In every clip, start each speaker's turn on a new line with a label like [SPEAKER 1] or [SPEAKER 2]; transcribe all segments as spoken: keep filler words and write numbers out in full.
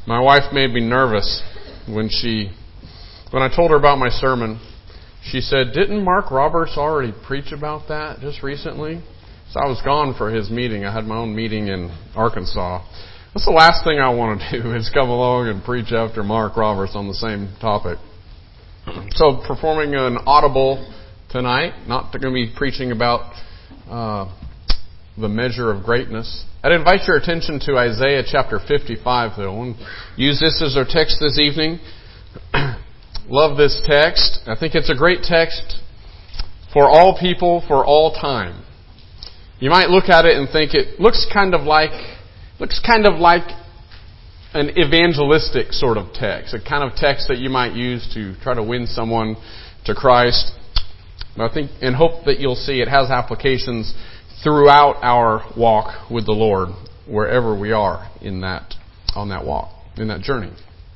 [SPEAKER 1] My wife made me nervous when she, when I told her about my sermon. She said, "Didn't Mark Roberts already preach about that just recently?" So I was gone for his meeting. I had my own meeting in Arkansas. That's the last thing I want to do is come along and preach after Mark Roberts on the same topic. So performing an audible tonight, not going to be preaching about uh, the measure of greatness. I'd invite your attention to Isaiah chapter fifty-five, though, and use this as our text this evening. Love this text. I think it's a great text for all people, for all time. You might look at it and think it looks kind of like looks kind of like an evangelistic sort of text, a kind of text that you might use to try to win someone to Christ. But I think and hope that you'll see it has applications throughout our walk with the Lord, wherever we are in that on that walk, in that journey.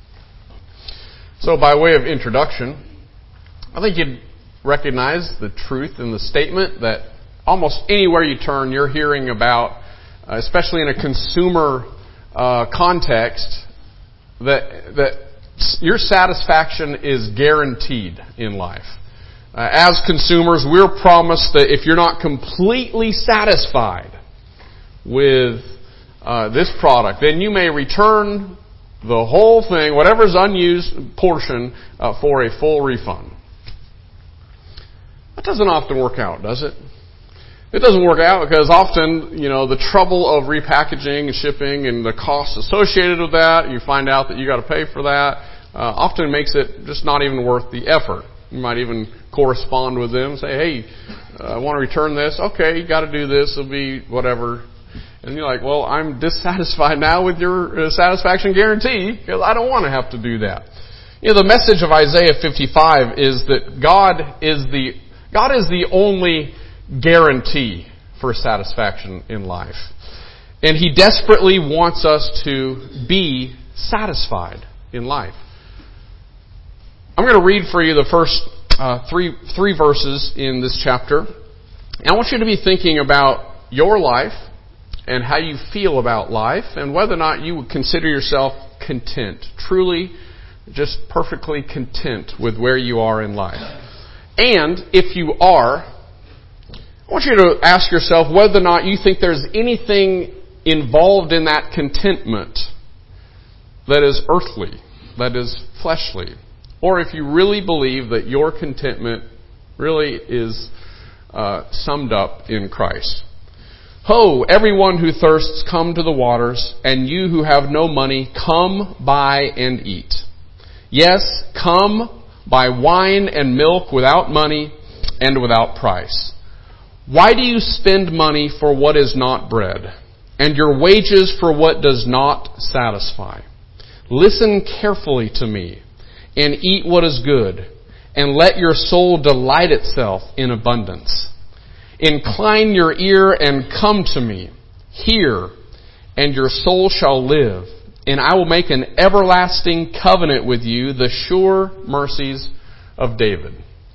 [SPEAKER 1] So by way of introduction, I think you'd recognize the truth in the statement that almost anywhere you turn, you're hearing about, uh, especially in a consumer uh, context, that that your satisfaction is guaranteed in life. Uh, as consumers, we're promised that if you're not completely satisfied with uh, this product, then you may return the whole thing, whatever's unused portion, uh, for a full refund. That doesn't often work out, does it? It doesn't work out because often, you know, the trouble of repackaging and shipping and the costs associated with that, you find out that you got to pay for that, uh, often makes it just not even worth the effort. You might even correspond with them, say, "Hey, uh, I want to return this." "Okay, you got to do this. It'll be whatever." And you're like, "Well, I'm dissatisfied now with your uh, satisfaction guarantee because I don't want to have to do that." You know, the message of Isaiah fifty-five is that God is the God is the only guarantee for satisfaction in life. And He desperately wants us to be satisfied in life. I'm going to read for you the first uh, three three verses in this chapter. And I want you to be thinking about your life and how you feel about life and whether or not you would consider yourself content, truly just perfectly content with where you are in life. And if you are, I want you to ask yourself whether or not you think there's anything involved in that contentment that is earthly, that is fleshly, or if you really believe that your contentment really is uh, summed up in Christ. "Ho, everyone who thirsts, come to the waters, and you who have no money, come buy and eat. Yes, come buy wine and milk without money and without price. Why do you spend money for what is not bread, and your wages for what does not satisfy? Listen carefully to me, and eat what is good, and let your soul delight itself in abundance. Incline your ear and come to me. Hear, and your soul shall live, and I will make an everlasting covenant with you, the sure mercies of David."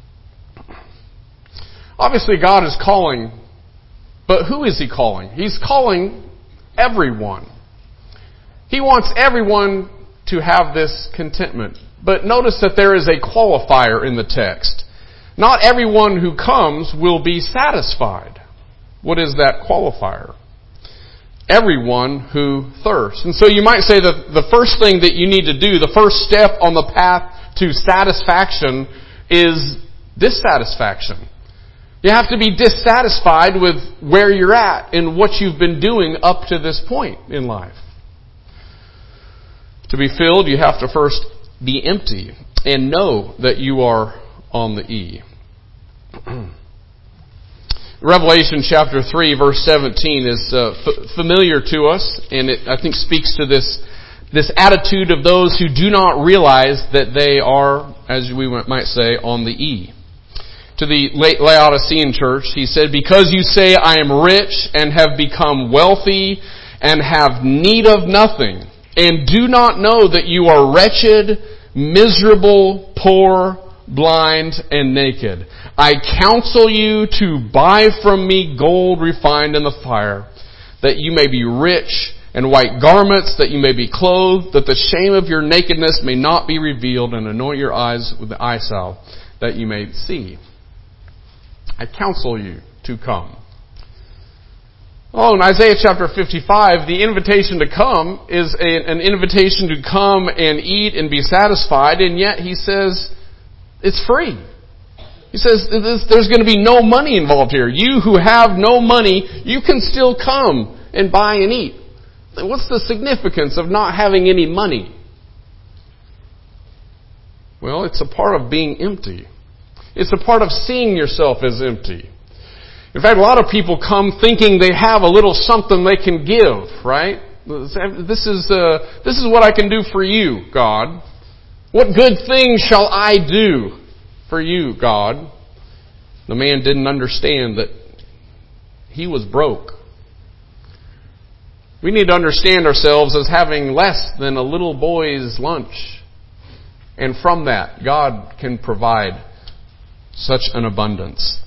[SPEAKER 1] Obviously, God is calling, but who is He calling? He's calling everyone. He wants everyone to have this contentment. But notice that there is a qualifier in the text. Not everyone who comes will be satisfied. What is that qualifier? Everyone who thirsts. And so you might say that the first thing that you need to do, the first step on the path to satisfaction is dissatisfaction. You have to be dissatisfied with where you're at and what you've been doing up to this point in life. To be filled, you have to first be empty and know that you are on the E. Revelation chapter three, verse seventeen is uh, f- familiar to us, and it, I think, speaks to this this attitude of those who do not realize that they are, as we might say, on the E. To the Laodicean church, he said, "Because you say, I am rich and have become wealthy and have need of nothing, and do not know that you are wretched, miserable, poor, blind, and naked. I counsel you to buy from me gold refined in the fire, that you may be rich, and white garments, that you may be clothed, that the shame of your nakedness may not be revealed, and anoint your eyes with the eye salve, that you may see. I counsel you to come. Oh, in Isaiah chapter fifty-five, the invitation to come is a, an invitation to come and eat and be satisfied, and yet he says it's free. He says there's going to be no money involved here. You who have no money, you can still come and buy and eat. What's the significance of not having any money? Well, it's a part of being empty. It's a part of seeing yourself as empty. In fact, a lot of people come thinking they have a little something they can give, right? This is uh, this is what I can do for you, God. What good thing shall I do for you, God? The man didn't understand that he was broke. We need to understand ourselves as having less than a little boy's lunch. And from that, God can provide such an abundance.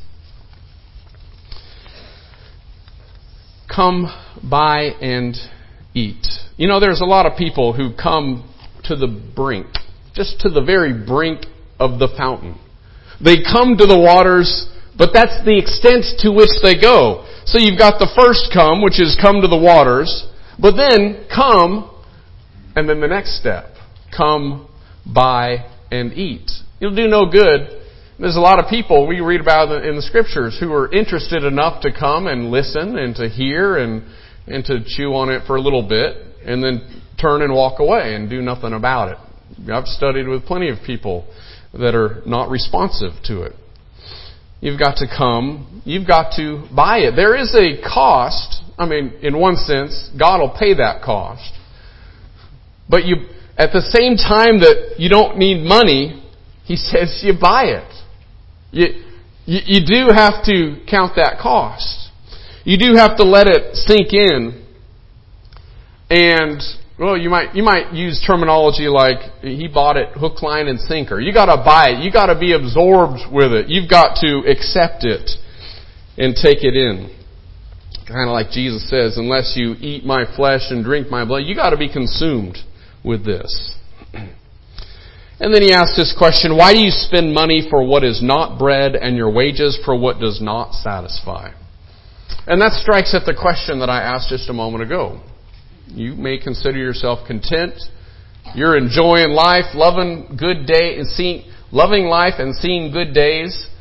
[SPEAKER 1] Come buy and eat. You know, there's a lot of people who come to the brink, just to the very brink of the fountain. They come to the waters, but that's the extent to which they go. So you've got the first come, which is come to the waters, but then come, and then the next step, come buy and eat. It'll do no good. There's a lot of people we read about in the Scriptures who are interested enough to come and listen and to hear and, and to chew on it for a little bit and then turn and walk away and do nothing about it. I've studied with plenty of people that are not responsive to it. You've got to come. You've got to buy it. There is a cost. I mean, in one sense, God will pay that cost. But you, at the same time that you don't need money, He says you buy it. You, you, you do have to count that cost. You do have to let it sink in. And, well, you might you might use terminology like, he bought it hook, line, and sinker. You got to buy it. You got to be absorbed with it. You've got to accept it and take it in. Kind of like Jesus says, unless you eat my flesh and drink my blood, you got to be consumed with this. And then he asks this question, why do you spend money for what is not bread and your wages for what does not satisfy? And that strikes at the question that I asked just a moment ago. You may consider yourself content. You're enjoying life, loving good day and seeing, loving life and seeing good days.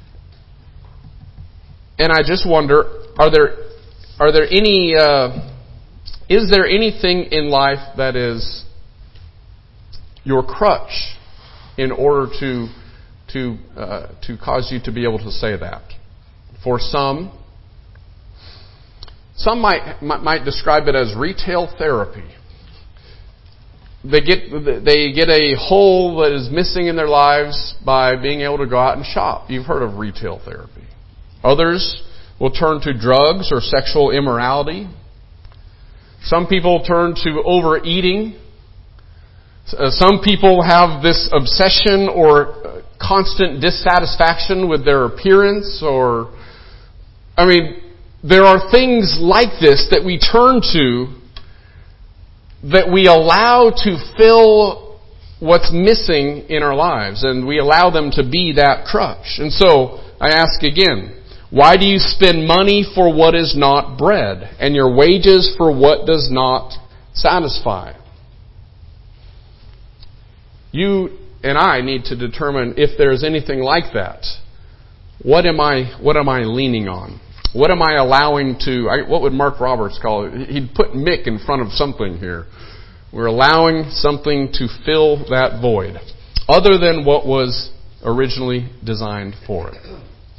[SPEAKER 1] And I just wonder, are there, are there any, uh, is there anything in life that is your crutch in order to to uh, to cause you to be able to say that? For some, some might might describe it as retail therapy. They get they get a hole that is missing in their lives by being able to go out and shop. You've heard of retail therapy. Others will turn to drugs or sexual immorality. Some people turn to overeating. Uh, some people have this obsession or constant dissatisfaction with their appearance, or, I mean, there are things like this that we turn to that we allow to fill what's missing in our lives, and we allow them to be that crutch. And so, I ask again, why do you spend money for what is not bread, and your wages for what does not satisfy? You and I need to determine if there is anything like that. What am I, what am I leaning on? What am I allowing to, I, what would Mark Roberts call it? He'd put Mick in front of something here. We're allowing something to fill that void, other than what was originally designed for it.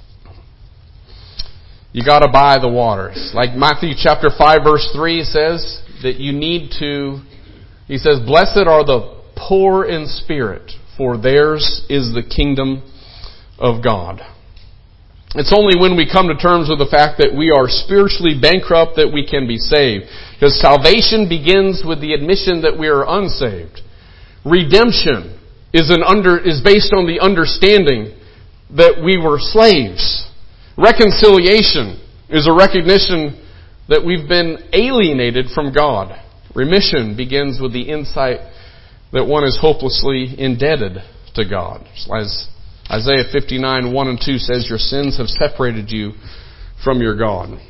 [SPEAKER 1] You got to buy the waters. Like Matthew chapter five verse three says that you need to, he says, blessed are the poor in spirit, for theirs is the kingdom of God. It's only when we come to terms with the fact that we are spiritually bankrupt that we can be saved. Because salvation begins with the admission that we are unsaved. Redemption is an under is based on the understanding that we were slaves. Reconciliation is a recognition that we've been alienated from God. Remission begins with the insight that one is hopelessly indebted to God. As Isaiah fifty-nine, one and two says, your sins have separated you from your God.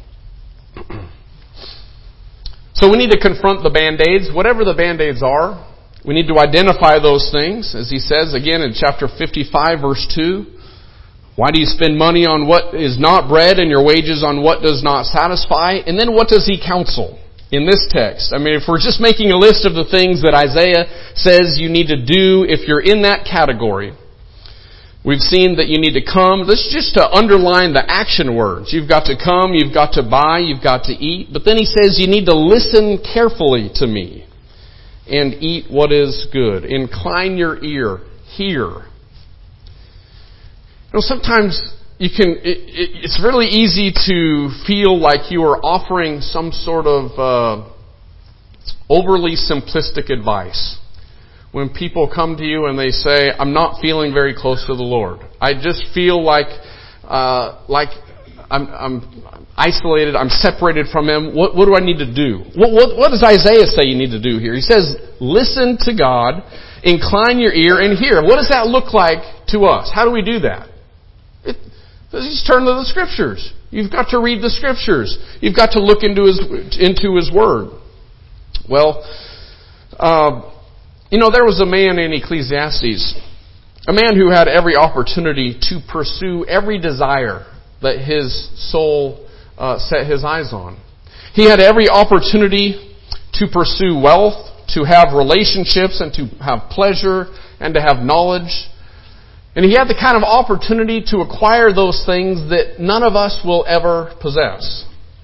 [SPEAKER 1] So we need to confront the Band-Aids, whatever the Band-Aids are. We need to identify those things, as he says again in chapter fifty-five, verse two. Why do you spend money on what is not bread and your wages on what does not satisfy? And then what does he counsel in this text? I mean, if we're just making a list of the things that Isaiah says you need to do, if you're in that category, we've seen that you need to come. This is just to underline the action words. You've got to come, you've got to buy, you've got to eat. But then he says you need to listen carefully to me and eat what is good. Incline your ear, hear. You know, sometimes you can, it, it, it's really easy to feel like you are offering some sort of uh, overly simplistic advice. When people come to you and they say, I'm not feeling very close to the Lord. I just feel like, uh, like I'm, I'm isolated, I'm separated from Him. What, what do I need to do? What, what, what does Isaiah say you need to do here? He says, listen to God, incline your ear and hear. What does that look like to us? How do we do that? It, just turn to the Scriptures. You've got to read the Scriptures. You've got to look into His, into His Word. Well, uh, you know, there was a man in Ecclesiastes, a man who had every opportunity to pursue every desire that his soul uh, set his eyes on. He had every opportunity to pursue wealth, to have relationships, and to have pleasure, and to have knowledge. And he had the kind of opportunity to acquire those things that none of us will ever possess.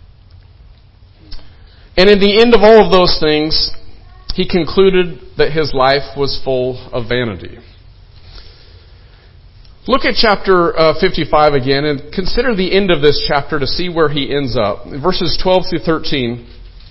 [SPEAKER 1] And in the end of all of those things, he concluded that his life was full of vanity. Look at chapter uh, fifty-five again and consider the end of this chapter to see where he ends up. In verses twelve through thirteen,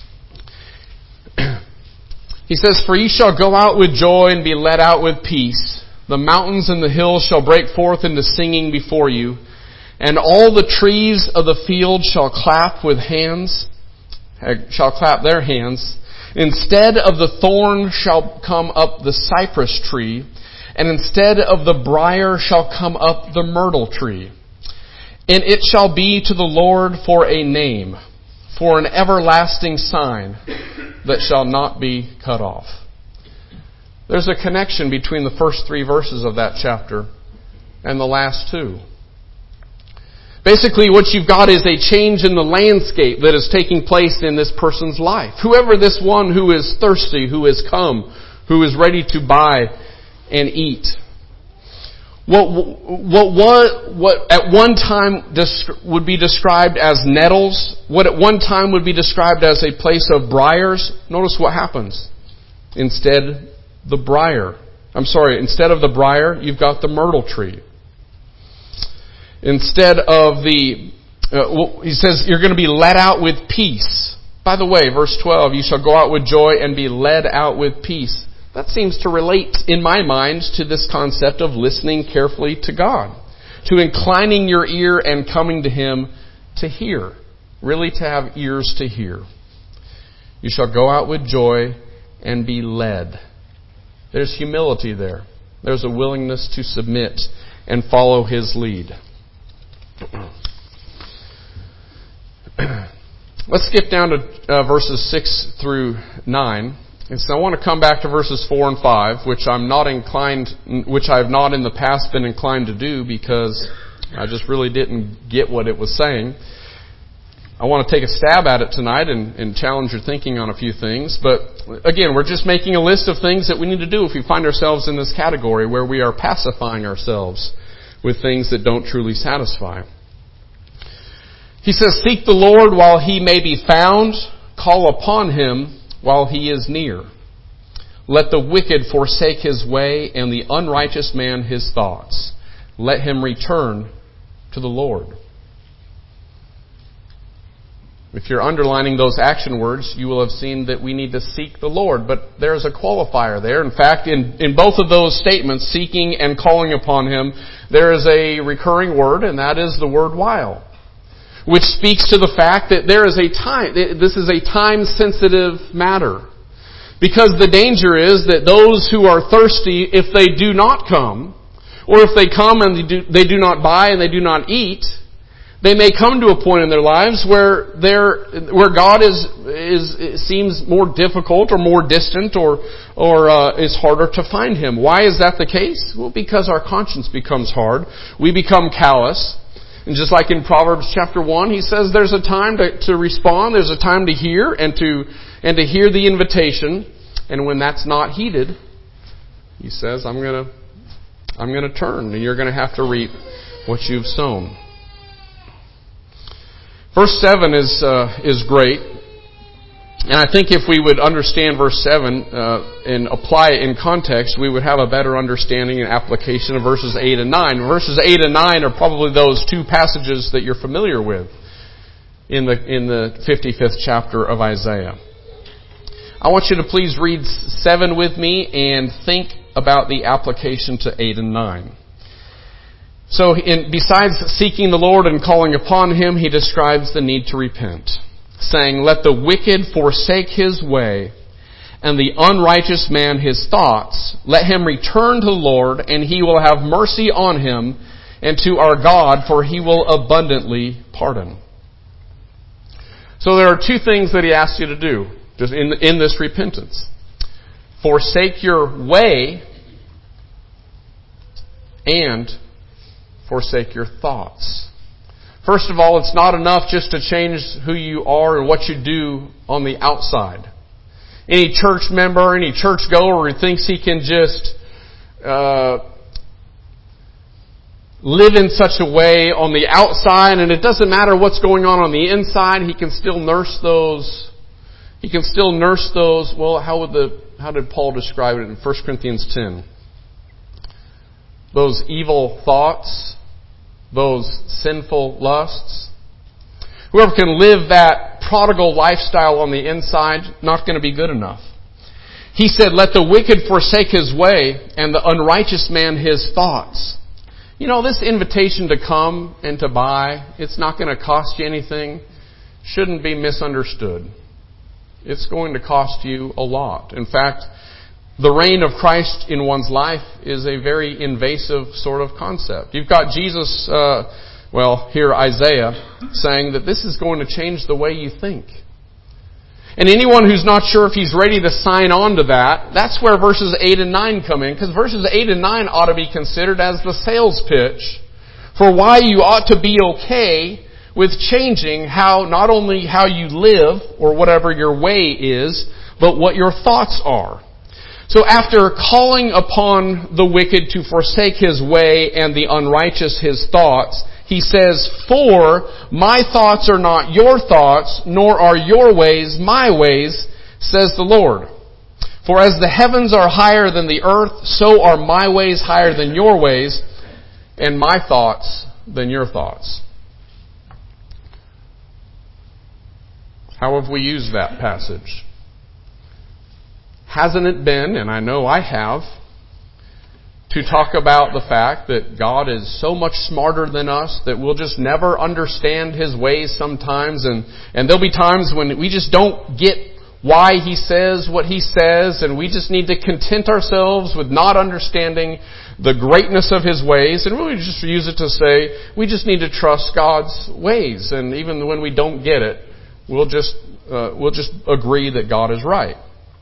[SPEAKER 1] he says, For ye shall go out with joy and be led out with peace. The mountains and the hills shall break forth into singing before you, and all the trees of the field shall clap with hands, shall clap their hands. Instead of the thorn shall come up the cypress tree, and instead of the briar shall come up the myrtle tree. And it shall be to the Lord for a name, for an everlasting sign that shall not be cut off. There's a connection between the first three verses of that chapter and the last two. Basically, what you've got is a change in the landscape that is taking place in this person's life. Whoever this one who is thirsty, who has come, who is ready to buy and eat. What, what, what, what at one time would be described as nettles, what at one time would be described as a place of briars, notice what happens. Instead, the briar. I'm sorry, instead of the briar, you've got the myrtle tree. Instead of the, uh, well, he says, you're going to be led out with peace. By the way, verse twelve, you shall go out with joy and be led out with peace. That seems to relate, in my mind, to this concept of listening carefully to God. To inclining your ear and coming to Him to hear. Really to have ears to hear. You shall go out with joy and be led. There's humility there. There's a willingness to submit and follow His lead. Let's skip down to uh, verses six through nine. And so I want to come back to verses four and five, which I'm not inclined, which I have not in the past been inclined to do because I just really didn't get what it was saying. I want to take a stab at it tonight and, and challenge your thinking on a few things. But again, we're just making a list of things that we need to do if we find ourselves in this category where we are pacifying ourselves with things that don't truly satisfy. He says, Seek the Lord while He may be found. Call upon Him while He is near. Let the wicked forsake his way and the unrighteous man his thoughts. Let him return to the Lord. If you're underlining those action words, you will have seen that we need to seek the Lord. But there's a qualifier there. In fact, in, in both of those statements, seeking and calling upon Him, there is a recurring word, and that is the word while, which speaks to the fact that there is a time, this is a time-sensitive matter. Because the danger is that those who are thirsty, if they do not come, or if they come and they do, they do not buy and they do not eat, they may come to a point in their lives where they're, where God is, is, seems more difficult or more distant or, or, uh, is harder to find Him. Why is that the case? Well, because our conscience becomes hard. We become callous. And just like in Proverbs chapter one, he says there's a time to, to respond, there's a time to hear and to, and to hear the invitation. And when that's not heeded, he says, I'm gonna, I'm gonna turn and you're gonna have to reap what you've sown. Verse seven is uh, is great, and I think if we would understand verse seven uh, and apply it in context, we would have a better understanding and application of verses eight and nine. Verses eight and nine are probably those two passages that you're familiar with in the in the fifty-fifth chapter of Isaiah. I want you to please read seven with me and think about the application to eight and nine. So in, besides seeking the Lord and calling upon Him, he describes the need to repent, saying, let the wicked forsake his way, and the unrighteous man his thoughts. Let him return to the Lord, and He will have mercy on him, and to our God, for He will abundantly pardon. So there are two things that He asks you to do just in, in this repentance. Forsake your way, and forsake your thoughts. First of all, it's not enough just to change who you are and what you do on the outside. Any church member, any church goer who thinks he can just uh, live in such a way on the outside, and it doesn't matter what's going on on the inside, he can still nurse those. He can still nurse those. Well, how would the how did Paul describe it in First Corinthians ten? Those evil thoughts, those sinful lusts. Whoever can live that prodigal lifestyle on the inside, not going to be good enough. He said, let the wicked forsake his way, and the unrighteous man his thoughts. You know, this invitation to come and to buy, it's not going to cost you anything, shouldn't be misunderstood. It's going to cost you a lot. In fact, the reign of Christ in one's life is a very invasive sort of concept. You've got Jesus, uh, well, here Isaiah, saying that this is going to change the way you think. And anyone who's not sure if he's ready to sign on to that, that's where verses eight and nine come in, because verses eight and nine ought to be considered as the sales pitch for why you ought to be okay with changing how, not only how you live or whatever your way is, but what your thoughts are. So after calling upon the wicked to forsake his way and the unrighteous his thoughts, he says, for my thoughts are not your thoughts, nor are your ways my ways, says the Lord. For as the heavens are higher than the earth, so are my ways higher than your ways, and my thoughts than your thoughts. How have we used that passage? Hasn't it been, and I know I have, to talk about the fact that God is so much smarter than us that we'll just never understand His ways sometimes, and, and there'll be times when we just don't get why He says what He says, and we just need to content ourselves with not understanding the greatness of His ways, and really just use it to say we just need to trust God's ways, and even when we don't get it, we'll just uh, we'll just agree that God is right.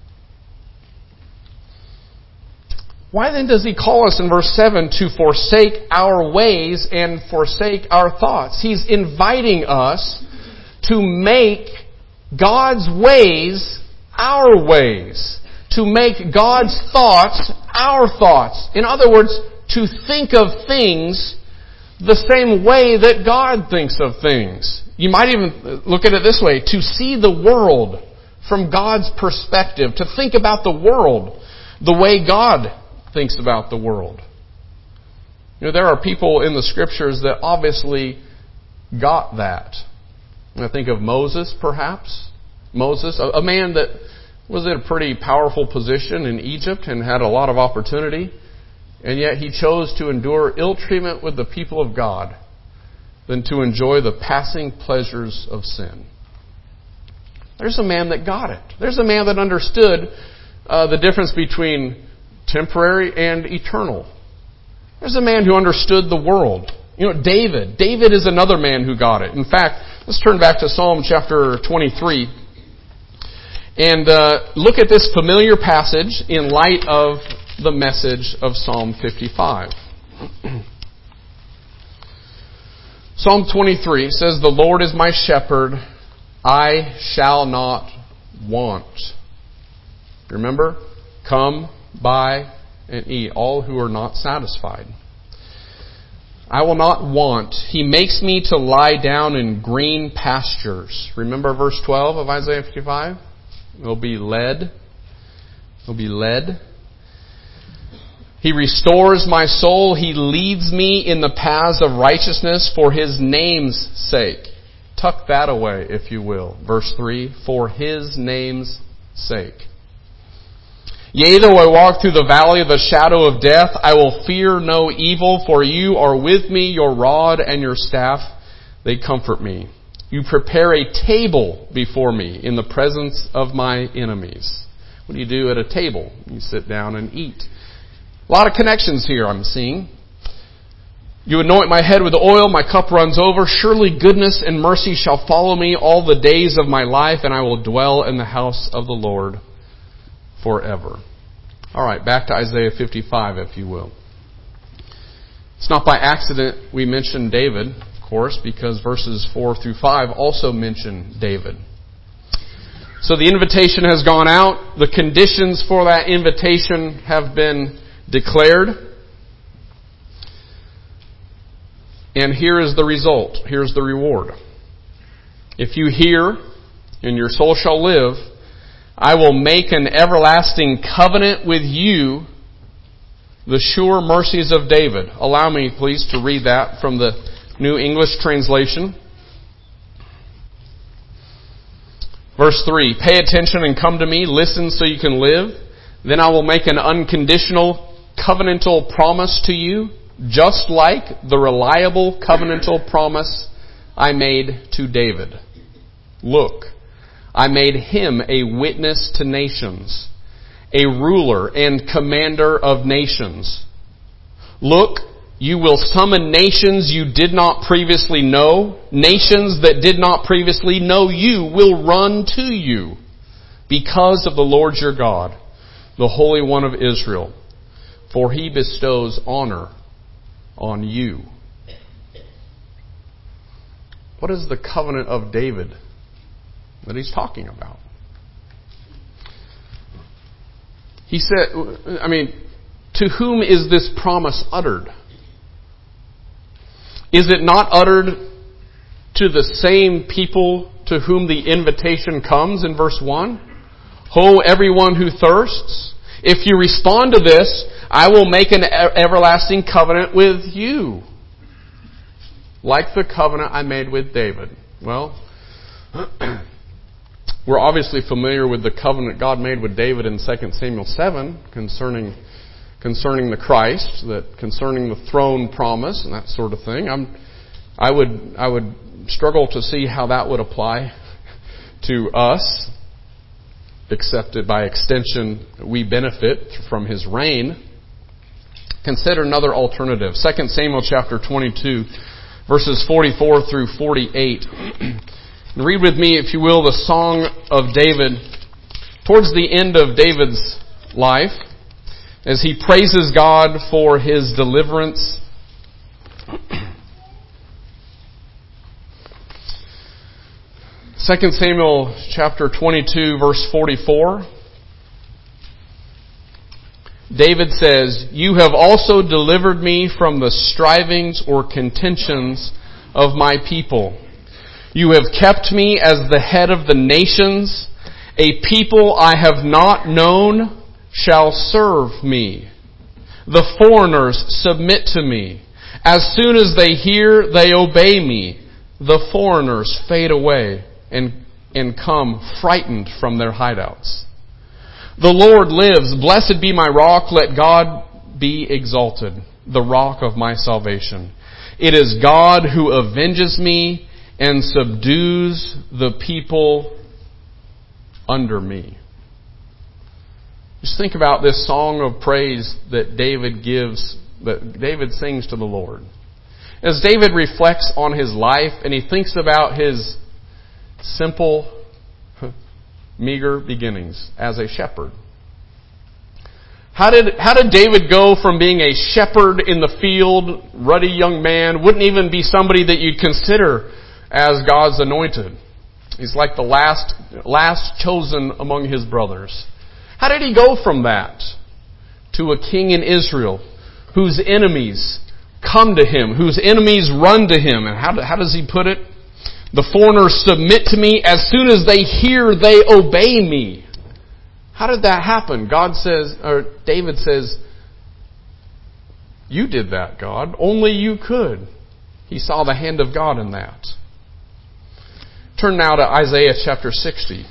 [SPEAKER 1] Why then does He call us in verse seven to forsake our ways and forsake our thoughts? He's inviting us to make God's ways our ways. To make God's thoughts our thoughts. In other words, to think of things the same way that God thinks of things. You might even look at it this way, to see the world from God's perspective, to think about the world the way God thinks about the world. You know, there are people in the Scriptures that obviously got that. I think of Moses, perhaps. Moses, a, a man that was in a pretty powerful position in Egypt and had a lot of opportunity, and yet he chose to endure ill treatment with the people of God than to enjoy the passing pleasures of sin. There's a man that got it. There's a man that understood uh, the difference between temporary and eternal. There's a man who understood the world. You know, David. David is another man who got it. In fact, let's turn back to Psalm chapter twenty-three and uh, look at this familiar passage in light of the message of Psalm fifty-five. Psalm twenty-three says, "The Lord is my shepherd, I shall not want." Remember? Come, buy, and eat, all who are not satisfied. I will not want. He makes me to lie down in green pastures. Remember verse twelve of Isaiah fifty-five? We'll be led. We'll be led. He restores my soul. He leads me in the paths of righteousness for His name's sake. Tuck that away, if you will. Verse three, for His name's sake. Yea, though I walk through the valley of the shadow of death, I will fear no evil, for You are with me, Your rod and Your staff, they comfort me. You prepare a table before me in the presence of my enemies. What do you do at a table? You sit down and eat. A lot of connections here I'm seeing. You anoint my head with oil, my cup runs over. Surely goodness and mercy shall follow me all the days of my life, and I will dwell in the house of the Lord forever. All right, back to Isaiah fifty-five, if you will. It's not by accident we mentioned David, of course, because verses four through five also mention David. So the invitation has gone out. The conditions for that invitation have been declared. And here is the result. Here's the reward. If you hear, and your soul shall live, I will make an everlasting covenant with you, the sure mercies of David. Allow me, please, to read that from the New English Translation. Verse three, pay attention and come to me, listen so you can live. Then I will make an unconditional covenantal promise to you, just like the reliable covenantal promise I made to David. Look, I made him a witness to nations, a ruler and commander of nations. Look, you will summon nations you did not previously know. Nations that did not previously know you will run to you because of the Lord your God, the Holy One of Israel. For He bestows honor on you. What is the covenant of David that he's talking about? He said, I mean, to whom is this promise uttered? Is it not uttered to the same people to whom the invitation comes in verse one? Ho, everyone who thirsts. If you respond to this, I will make an everlasting covenant with you, like the covenant I made with David. Well, we're obviously familiar with the covenant God made with David in Second Samuel seven concerning concerning the Christ, that concerning the throne promise and that sort of thing. I'm, I would I would struggle to see how that would apply to us, except that by extension we benefit from His reign. Consider another alternative. Second Samuel chapter twenty-two, verses forty-four through forty-eight. And read with me, if you will, the Song of David towards the end of David's life, as he praises God for His deliverance. Second Samuel chapter twenty-two, verse forty-four. David says, You have also delivered me from the strivings or contentions of my people. You have kept me as the head of the nations. A people I have not known shall serve me. The foreigners submit to me. As soon as they hear, they obey me. The foreigners fade away and, and come frightened from their hideouts. The Lord lives. Blessed be my rock. Let God be exalted, the rock of my salvation. It is God who avenges me and subdues the people under me. Just think about this song of praise that David gives, that David sings to the Lord. As David reflects on his life and he thinks about his simple, meager beginnings as a shepherd. How did, how did David go from being a shepherd in the field, ruddy young man, wouldn't even be somebody that you'd consider as God's anointed? He's like the last, last chosen among his brothers. How did he go from that to a king in Israel whose enemies come to him, whose enemies run to him? And how, how does he put it? The foreigners submit to me. As soon as they hear, they obey me. How did that happen? God says, or David says, you did that, God. Only you could. He saw the hand of God in that. Turn now to Isaiah chapter sixty.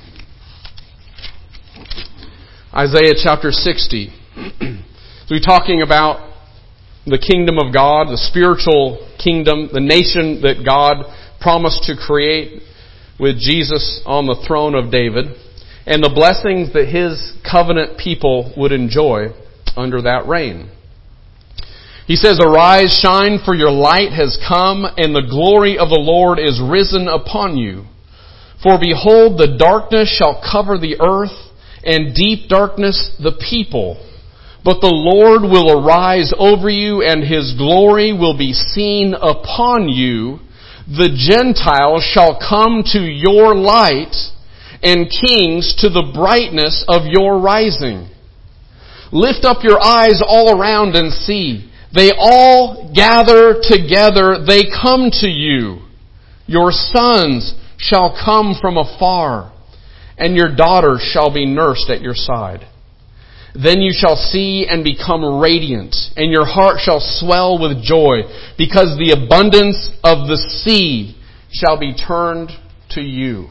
[SPEAKER 1] Isaiah chapter sixty. So we're talking about the kingdom of God, the spiritual kingdom, the nation that God promised to create with Jesus on the throne of David, and the blessings that His covenant people would enjoy under that reign. He says, "Arise, shine, for your light has come, and the glory of the Lord is risen upon you. For behold, the darkness shall cover the earth, and deep darkness the people. But the Lord will arise over you, and His glory will be seen upon you. The Gentiles shall come to your light, and kings to the brightness of your rising. Lift up your eyes all around and see. They all gather together. They come to you. Your sons shall come from afar, and your daughters shall be nursed at your side. Then you shall see and become radiant, and your heart shall swell with joy, because the abundance of the sea shall be turned to you."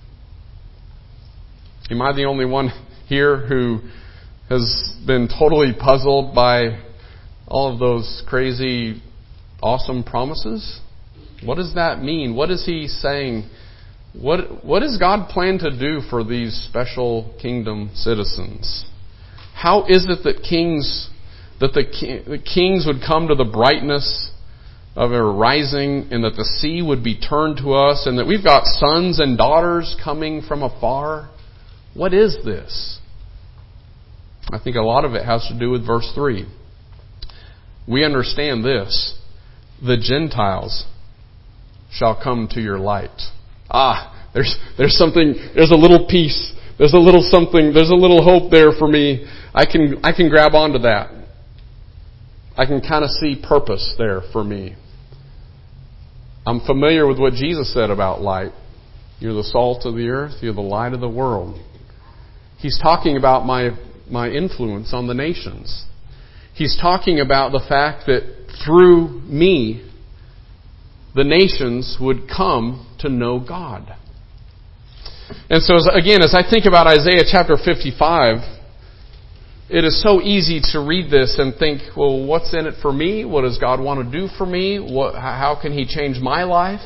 [SPEAKER 1] Am I the only one here who has been totally puzzled by all of those crazy, awesome promises? What does that mean? What is He saying? What, what does God plan to do for these special kingdom citizens? How is it that kings, that the, the kings would come to the brightness of a rising, and that the sea would be turned to us, and that we've got sons and daughters coming from afar? What is this? I think a lot of it has to do with verse three. We understand this. The Gentiles shall come to your light. Ah, there's there's something, there's a little piece, there's a little something, there's a little hope there for me. I can I can grab onto that. I can kind of see purpose there for me. I'm familiar with what Jesus said about light. You're the salt of the earth, you're the light of the world. He's talking about my my influence on the nations. He's talking about the fact that through me, the nations would come to know God. And so, again, as I think about Isaiah chapter fifty-five, it is so easy to read this and think, well, what's in it for me? What does God want to do for me? What, how can He change my life?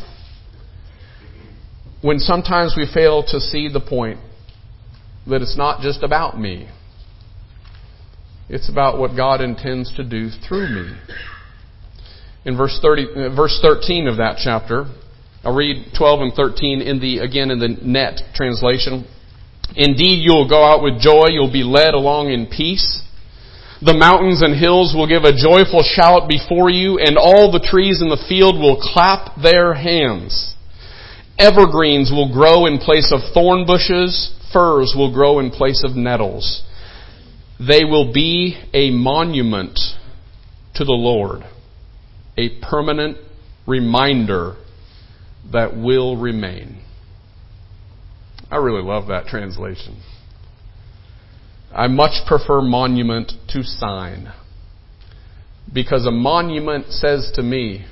[SPEAKER 1] When sometimes we fail to see the point that it's not just about me. It's about what God intends to do through me. In verse thirty, verse thirteen of that chapter, I'll read twelve and thirteen in the again in the Net translation. "Indeed, you will go out with joy; you'll be led along in peace. The mountains and hills will give a joyful shout before you, and all the trees in the field will clap their hands. Evergreens will grow in place of thorn bushes; firs will grow in place of nettles. They will be a monument to the Lord, a permanent reminder that will remain." I really love that translation. I much prefer monument to sign, because a monument says to me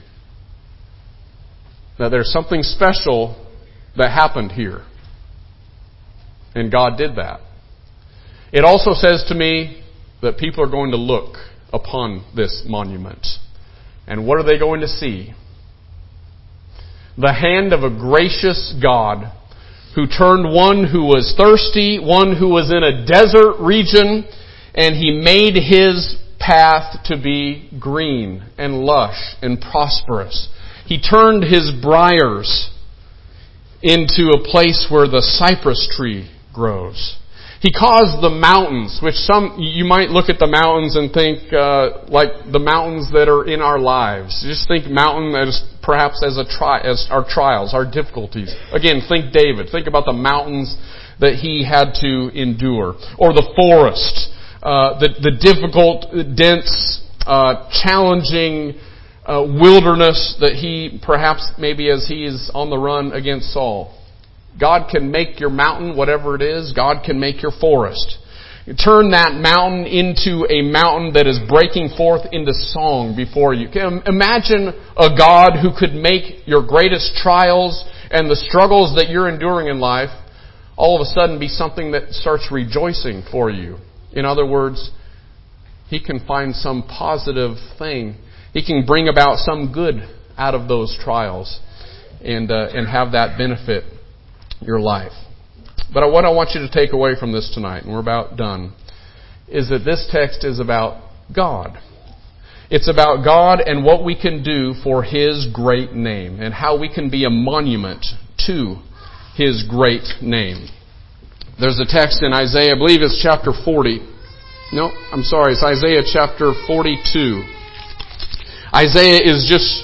[SPEAKER 1] that there's something special that happened here, and God did that. It also says to me that people are going to look upon this monument. And what are they going to see? The hand of a gracious God who turned one who was thirsty, one who was in a desert region, and He made His path to be green and lush and prosperous. He turned His briars into a place where the cypress tree grows. He caused the mountains, which some, you might look at the mountains and think, uh, like the mountains that are in our lives. Just think mountain as perhaps as a tri- as our trials, our difficulties. Again, think David. Think about the mountains that he had to endure. Or the forest, uh, the, the difficult, dense, uh, challenging, uh, wilderness that he, perhaps maybe as he is on the run against Saul. God can make your mountain, whatever it is. God can make your forest. You turn that mountain into a mountain that is breaking forth into song before you. Imagine a God who could make your greatest trials and the struggles that you're enduring in life all of a sudden be something that starts rejoicing for you. In other words, He can find some positive thing. He can bring about some good out of those trials and uh, and have that benefit your life. But what I want you to take away from this tonight, and we're about done, is that this text is about God. It's about God and what we can do for His great name and how we can be a monument to His great name. There's a text in Isaiah, I believe it's chapter forty. No, I'm sorry, it's Isaiah chapter forty-two. Isaiah is just,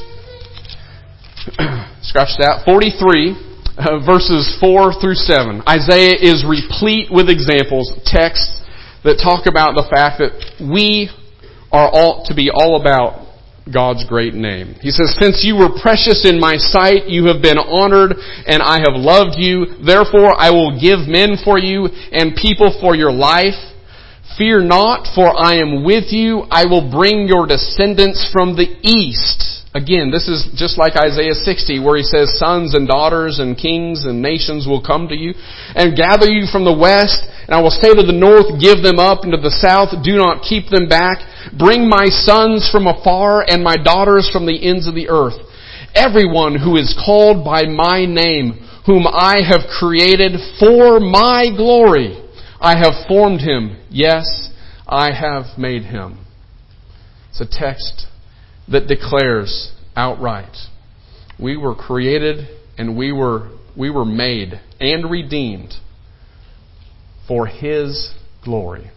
[SPEAKER 1] scratch that, forty-three. Uh, verses four through seven. Isaiah is replete with examples, texts that talk about the fact that we are all to be all about God's great name. He says, "Since you were precious in my sight, you have been honored, and I have loved you. Therefore I will give men for you and people for your life. Fear not, for I am with you. I will bring your descendants from the east." Again, this is just like Isaiah sixty, where he says, "Sons and daughters and kings and nations will come to you, and gather you from the west. And I will say to the north, give them up, and to the south, do not keep them back. Bring my sons from afar, and my daughters from the ends of the earth. Everyone who is called by my name, whom I have created for my glory, I have formed him. Yes, I have made him." It's a text that declares outright, we were created and we were we were made and redeemed for His glory.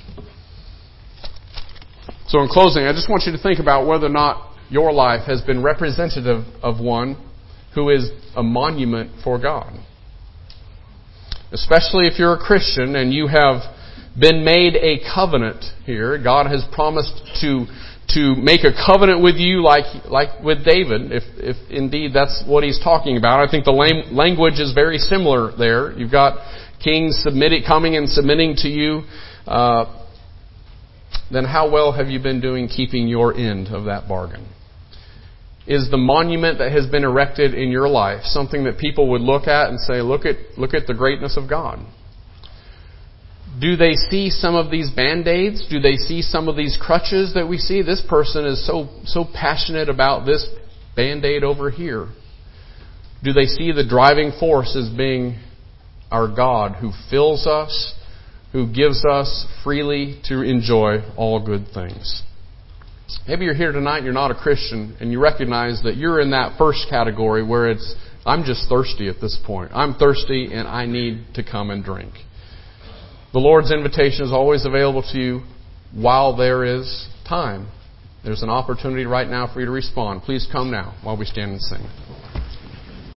[SPEAKER 1] So in closing, I just want you to think about whether or not your life has been representative of one who is a monument for God. Especially if you're a Christian and you have been made a covenant here. God has promised to to make a covenant with you like like with David, if if indeed that's what he's talking about. I think the lam- language is very similar there. You've got kings submitting, coming and submitting to you. Uh, then how well have you been doing keeping your end of that bargain? Is the monument that has been erected in your life something that people would look at and say, look at look at the greatness of God? Do they see some of these Band-Aids? Do they see some of these crutches that we see? This person is so so passionate about this Band-Aid over here. Do they see the driving force as being our God who fills us, who gives us freely to enjoy all good things? Maybe you're here tonight and you're not a Christian and you recognize that you're in that first category where it's, I'm just thirsty at this point. I'm thirsty and I need to come and drink. The Lord's invitation is always available to you while there is time. There's an opportunity right now for you to respond. Please come now while we stand and sing.